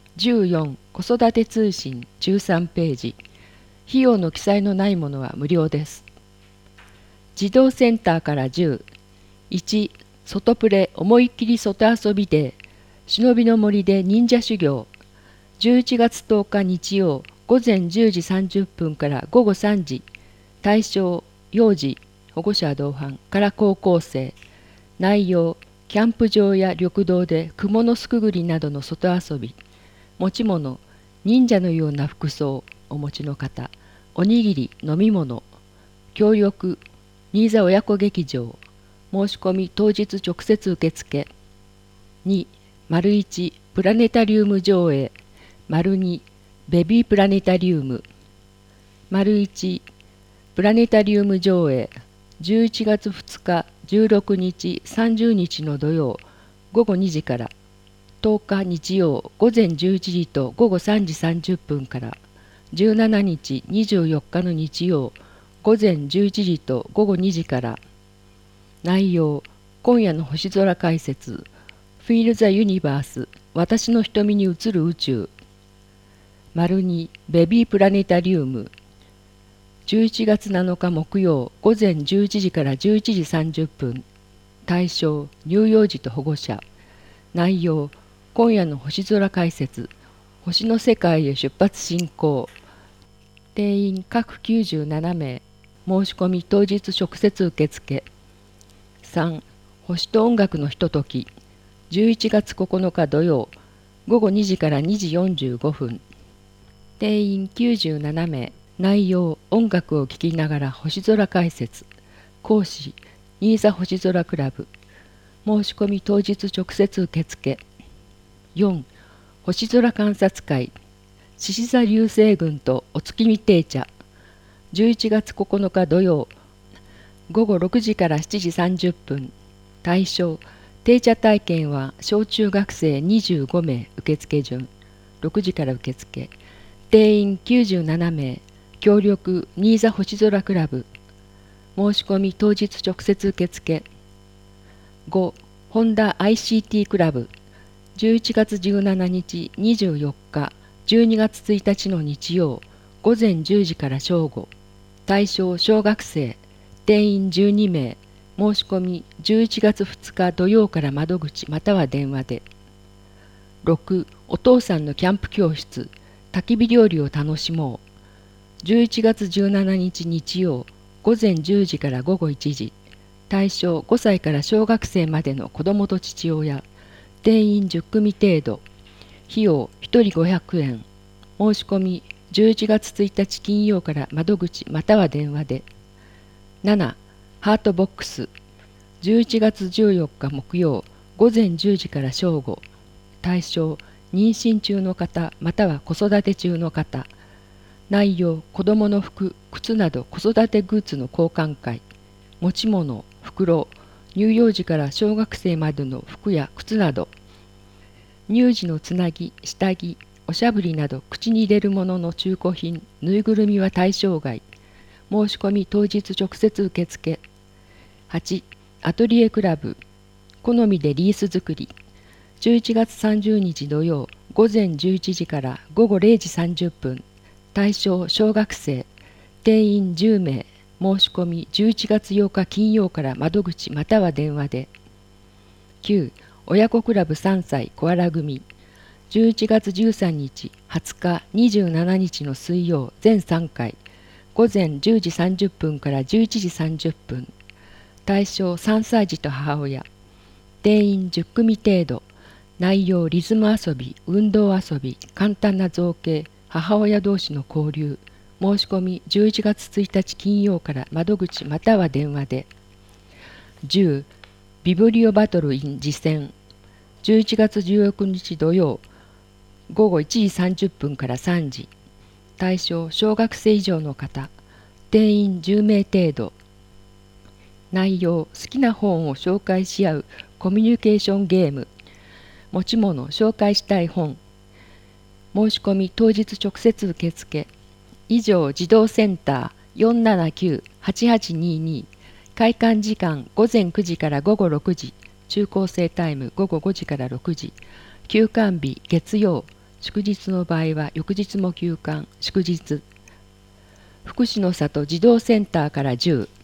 14子育て通信13ページ。費用の記載のないものは無料です。児童センターから10。1外プレ思いっきり外遊びデー忍びの森で忍者修行。11月10日日曜午前10時30分から午後3時。対象幼児保護者同伴から高校生。内容キャンプ場や緑道で蜘蛛の巣くぐりなどの外遊び。持ち物忍者のような服装お持ちの方。おにぎり飲み物。協力新座親子劇場。申し込み当日直接受付。2、1プラネタリウム上映。2ベビープラネタリウム。1プラネタリウム上映。11月2日、16日、30日の土曜午後2時から。10日日曜午前11時と午後3時30分から。17日、24日の日曜午前11時と午後2時から。内容今夜の星空解説。Feel the Universe 私の瞳に映る宇宙。2ベビープラネタリウム。11月7日木曜午前11時から11時30分。対象乳幼児と保護者。内容今夜の星空解説。星の世界へ出発進行。定員各97名。申し込み当日直接受付。3星と音楽のひととき。11月9日土曜午後2時から2時45分。定員97名。内容音楽を聴きながら星空解説。講師新座星空クラブ。申し込み当日直接受付。4星空観察会。獅子座流星群とお月見定茶。11月9日土曜午後6時から7時30分。対象定茶体験は小中学生25名受付順。6時から受付。定員97名。協力新座星空クラブ。申し込み当日直接受付。5ホンダ ICT クラブ。11月17日24日12月1日の日曜午前10時から正午。対象小学生。定員12名。申し込み11月2日土曜から窓口または電話で。6お父さんのキャンプ教室。焚き火料理を楽しもう。11月17日日曜午前10時から午後1時。対象5歳から小学生までの子どもと父親。定員10組程度。費用1人500円。申し込み11月1日金曜から窓口または電話で。7ハートボックス。11月14日木曜午前10時から正午。対象妊娠中の方または子育て中の方。内容子どもの服靴など子育てグッズの交換会。持ち物袋乳幼児から小学生までの服や靴など。乳児のつなぎ下着おしゃぶりなど口に入れるものの中古品ぬいぐるみは対象外。申し込み当日直接受付。8アトリエクラブ。好みでリース作り。11月30日土曜午前11時から午後0時30分。対象小学生。定員10名。申し込み11月8日金曜から窓口または電話で。9親子クラブ3歳コアラ組。11月13日20日27日の水曜全3回。午前10時30分から11時30分。対象3歳児と母親。定員10組程度。内容リズム遊び運動遊び簡単な造形母親同士の交流。申し込み11月1日金曜から窓口または電話で。10ビブリオバトル in 実践。11月16日土曜午後1時30分から3時。対象小学生以上の方。定員10名程度。内容好きな本を紹介し合うコミュニケーションゲーム。持ち物紹介したい本。申し込み当日直接受付。以上児童センター 479-8822。開館時間午前9時から午後6時。中高生タイム午後5時から6時。休館日月曜祝日の場合は翌日も休館、祝日。福祉の里児童センターから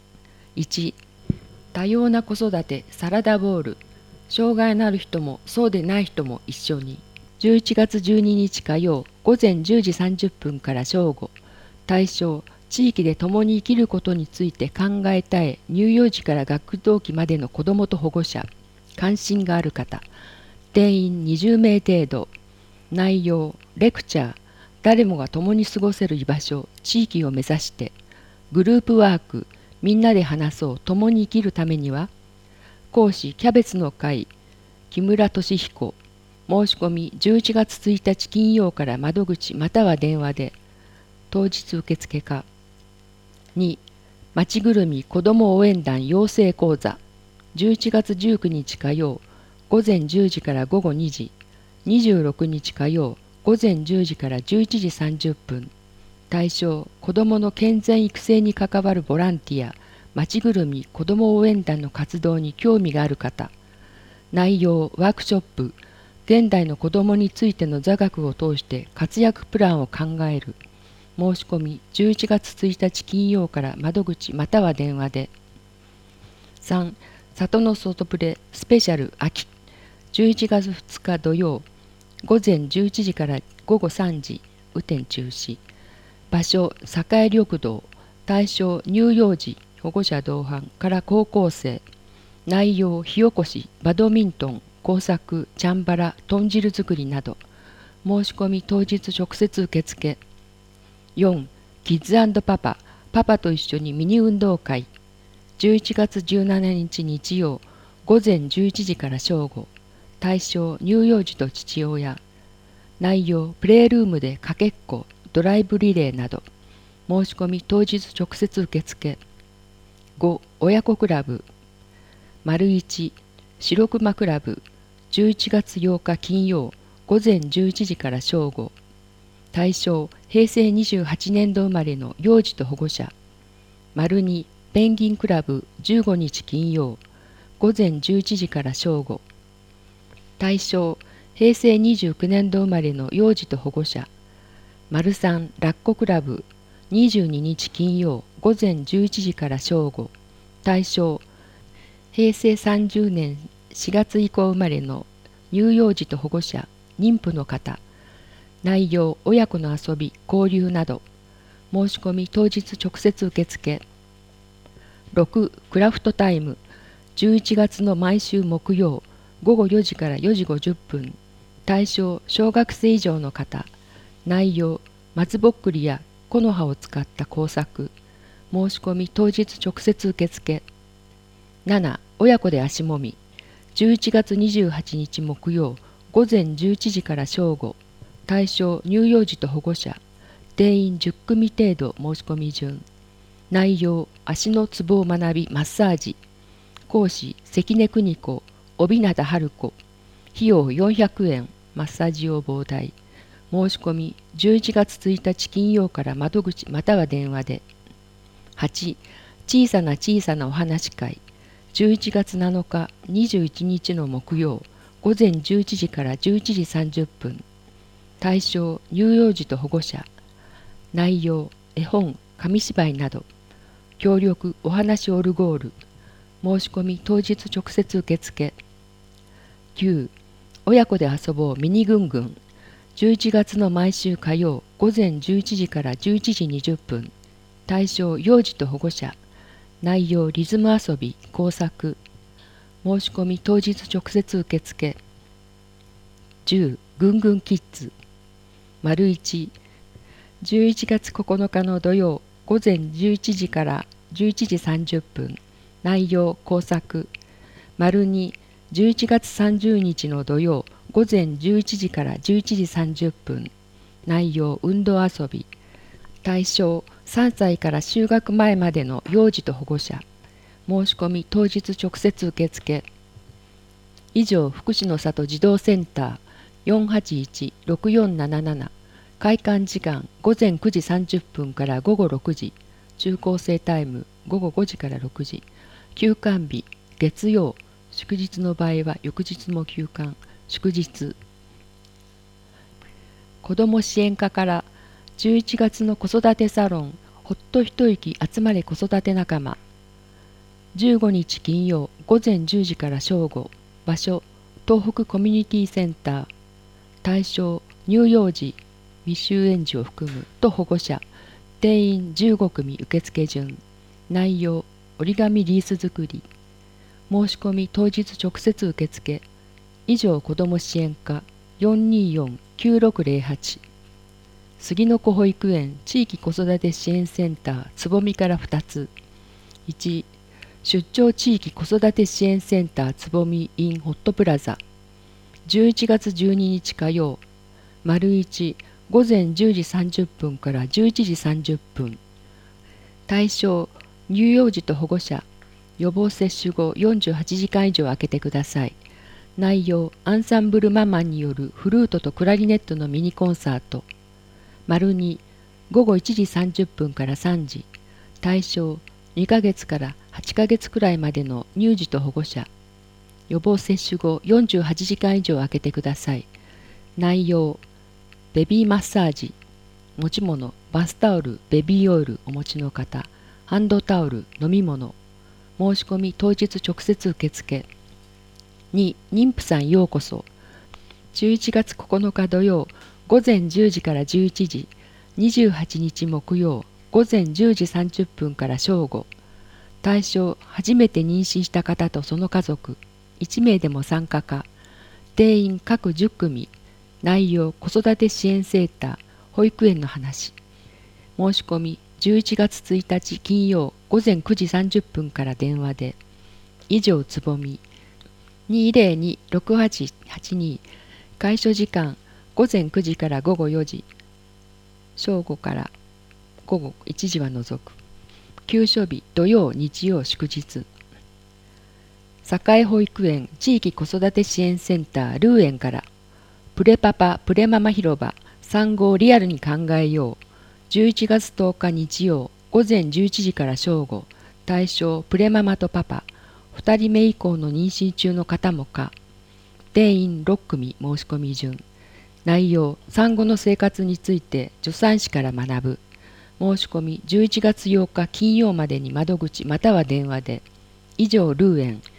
10。1、多様な子育てサラダボウル。障害のある人もそうでない人も一緒に。11月12日火曜午前10時30分から正午。対象、地域で共に生きることについて考えたい乳幼児から学童期までの子どもと保護者。関心がある方。定員20名程度。内容、レクチャー、誰もが共に過ごせる居場所、地域を目指して。グループワーク、みんなで話そう、共に生きるためには。講師、キャベツの会、木村俊彦。申し込み11月1日金曜から窓口または電話で。当日受付か。2、まちぐるみ子ども応援団養成講座。11月19日火曜午前10時から午後2時。26日火曜午前10時から11時30分。対象、子どもの健全育成に関わるボランティア、まちぐるみ子ども応援団の活動に興味がある方。内容、ワークショップ、現代の子どもについての座学を通して活躍プランを考える。申し込み11月1日金曜から窓口または電話で。3、里の外プレスペシャル秋。11月2日土曜午前11時から午後3時、雨天中止。場所、栄緑道。対象、乳幼児、保護者同伴から高校生。内容、火起こし、バドミントン、工作、チャンバラ、豚汁作りなど。申し込み当日直接受付。4、キッズ&パパ、パパと一緒にミニ運動会。11月17日日曜午前11時から正午。対象、乳幼児と父親。内容、プレールームでかけっこ、ドライブリレーなど。申し込み当日直接受付。5、親子クラブ。1、白熊クラブ。11月8日金曜午前11時から正午。対象、平成28年度生まれの幼児と保護者。2、ペンギンクラブ15日金曜午前11時から正午。対象、平成29年度生まれの幼児と保護者。3、ラッコクラブ22日金曜午前11時から正午。対象、平成30年4月以降生まれの乳幼児と保護者、妊婦の方。内容、親子の遊び、交流など。申し込み当日直接受付。6、クラフトタイム。11月の毎週木曜午後4時から4時50分。対象、小学生以上の方。内容、松ぼっくりや木の葉を使った工作。申し込み当日直接受付。7、親子で足もみ。11月28日木曜午前11時から正午。対象、乳幼児と保護者。定員10組程度申し込み順。内容、足のツボを学びマッサージ。講師、関根邦子、帯名春子。費用400円、マッサージ用膨大。申し込み11月1日金曜から窓口または電話で。8、小さな小さなお話会。11月7日21日の木曜午前11時から11時30分。対象、乳幼児と保護者。内容、絵本、紙芝居など。協力、お話オルゴール。申し込み当日直接受付。9、親子で遊ぼうミニぐんぐん。11月の毎週火曜午前11時から11時20分。対象、幼児と保護者。内容、リズム遊び、工作。申し込み当日直接受付。10、ぐんぐんキッズ。1、11月9日の土曜午前11時から11時30分。内容、工作。2、11月30日の土曜午前11時から11時30分。内容、運動遊び。対象、3歳から就学前までの幼児と保護者。申し込み当日直接受付。以上、福祉の里児童センター 481-6477。開館時間午前9時30分から午後6時。中高生タイム午後5時から6時。休館日月曜。祝日の場合は翌日も休館。祝日。 子ども支援課から11月の子育てサロンほっと一息集まれ子育て仲間15日金曜午前10時から正午場所東北コミュニティセンター対象乳幼児未就園児を含むと保護者定員15組受付順内容折り紙リース作り申し込み当日直接受付以上子ども支援課424-9608杉の子保育園地域子育て支援センターつぼみから2つ1出張地域子育て支援センターつぼみ in ホットプラザ11月12日火曜丸1午前10時30分から11時30分対象乳幼児と保護者予防接種後48時間以上空けてください内容アンサンブルママによるフルートとクラリネットのミニコンサート丸2午後1時30分から3時対象2ヶ月から8ヶ月くらいまでの乳児と保護者予防接種後48時間以上空けてください内容ベビーマッサージ持ち物バスタオルベビーオイルお持ちの方ハンドタオル飲み物申し込み当日直接受付2妊婦さんようこそ11月9日土曜午前10時から11時28日木曜午前10時30分から正午対象初めて妊娠した方とその家族1名でも参加か定員各10組内容子育て支援センター保育園の話申し込み11月1日金曜午前9時30分から電話で以上つぼみ 202-6882 開所時間午前9時から午後4時正午から午後1時は除く休所日土曜日曜祝日栄保育園地域子育て支援センタールーエンからプレパパプレママ広場産後をリアルに考えよう11月10日日曜午前11時から正午対象プレママとパパ2人目以降の妊娠中の方もか定員6組申し込み順内容産後の生活について助産師から学ぶ申し込み11月8日金曜までに窓口または電話で以上ルーエン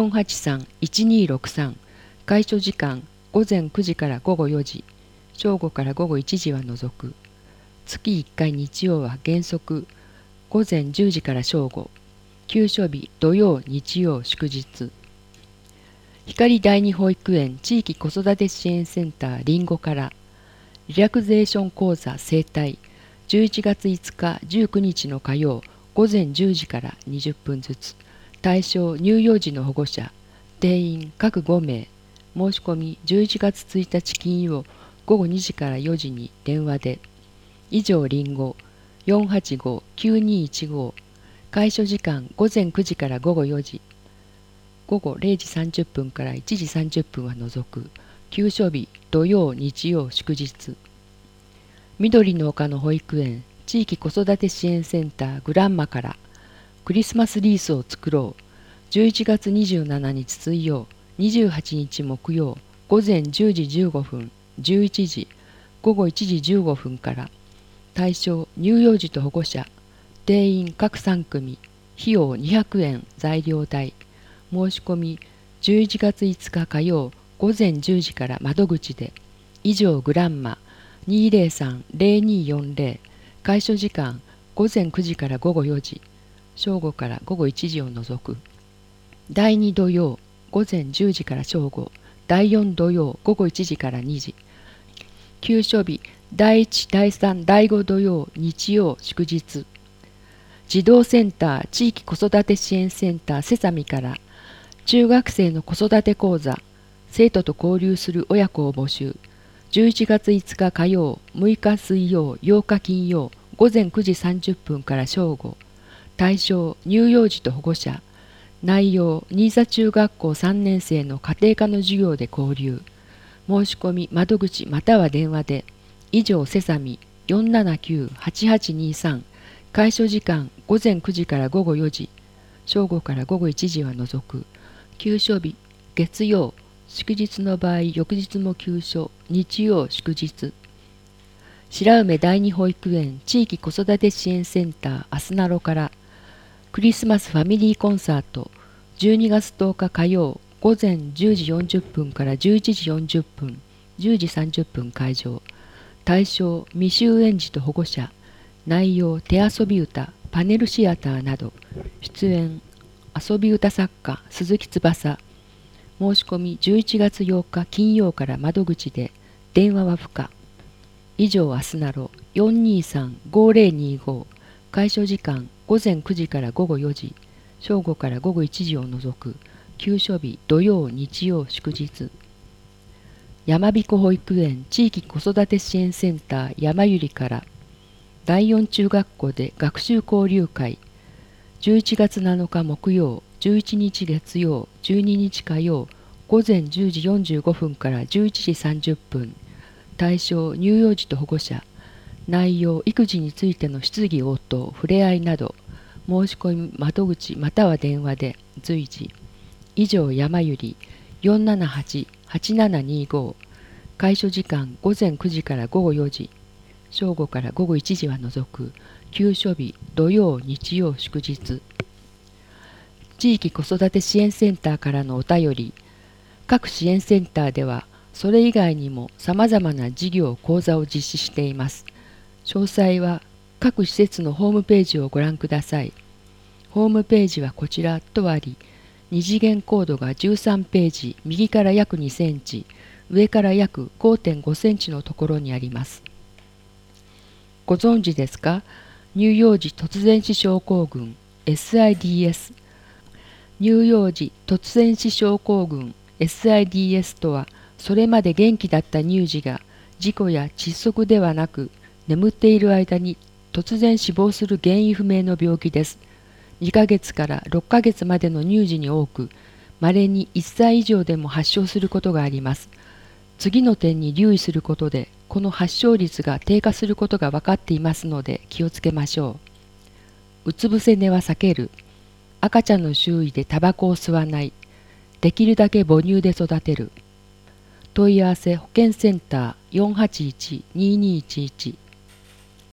483-1263 開所時間午前9時から午後4時正午から午後1時は除く月1回日曜は原則午前10時から正午休所日土曜日曜祝日光第二保育園地域子育て支援センターりんごからリラクゼーション講座生態11月5日19日の火曜午前10時から20分ずつ対象乳幼児の保護者定員各5名申し込み11月1日金曜午後2時から4時に電話で以上りんご 485-9215 開所時間午前9時から午後4時午後0時30分から1時30分は除く休所日土曜日曜祝日緑の丘の保育園地域子育て支援センターグランマからクリスマスリースを作ろう11月27日水曜28日木曜午前10時15分11時午後1時15分から対象乳幼児と保護者定員各3組費用200円材料代申し込み11月5日火曜午前10時から窓口で以上グランマ 203-0240 開所時間午前9時から午後4時正午から午後1時を除く第2土曜午前10時から正午第4土曜午後1時から2時休所日第1第3第5土曜日曜祝日児童センター地域子育て支援センターセサミから中学生の子育て講座生徒と交流する親子を募集11月5日火曜6日水曜8日金曜午前9時30分から正午対象乳幼児と保護者内容新座中学校3年生の家庭科の授業で交流申し込み窓口または電話で以上セサミ 479-8823 開所時間午前9時から午後4時正午から午後1時は除く休所日月曜祝日の場合翌日も休所日曜祝日白梅第二保育園地域子育て支援センターあすなろからクリスマスファミリーコンサート12月10日火曜午前10時40分から11時40分、10時30分会場。対象未就園児と保護者。内容手遊び歌、パネルシアターなど。出演遊び歌作家鈴木翼。申し込み11月8日金曜から窓口で、電話は不可。以上あすなろ 423-5025 開所時間午前9時から午後4時、正午から午後1時を除く休所日土曜日曜祝日。山彦保育園地域子育て支援センター山ゆりから第4中学校で学習交流会11月7日木曜11日月曜12日火曜午前10時45分から11時30分。対象乳幼児と保護者。内容育児についての質疑応答触れ合いなど。申し込み窓口または電話で随時。以上山ゆり 478-8725 開所時間午前9時から午後4時、正午から午後1時は除く休所日土曜日曜祝日。地域子育て支援センターからのお便り。各支援センターではそれ以外にもさまざまな事業講座を実施しています。詳細は各施設のホームページをご覧ください。ホームページはこちらとあり、2次元コードが13ページ、右から約2センチ、上から約 5.5 センチのところにあります。ご存知ですか？乳幼児突然死症候群 SIDS。乳幼児突然死症候群 SIDS とは、それまで元気だった乳児が事故や窒息ではなく、眠っている間に突然死亡する原因不明の病気です。2ヶ月から6ヶ月までの乳児に多く、稀に1歳以上でも発症することがあります。次の点に留意することで、この発症率が低下することが分かっていますので気をつけましょう。うつ伏せ寝は避ける。赤ちゃんの周囲でタバコを吸わない。できるだけ母乳で育てる。問い合わせ保健センター 481-2211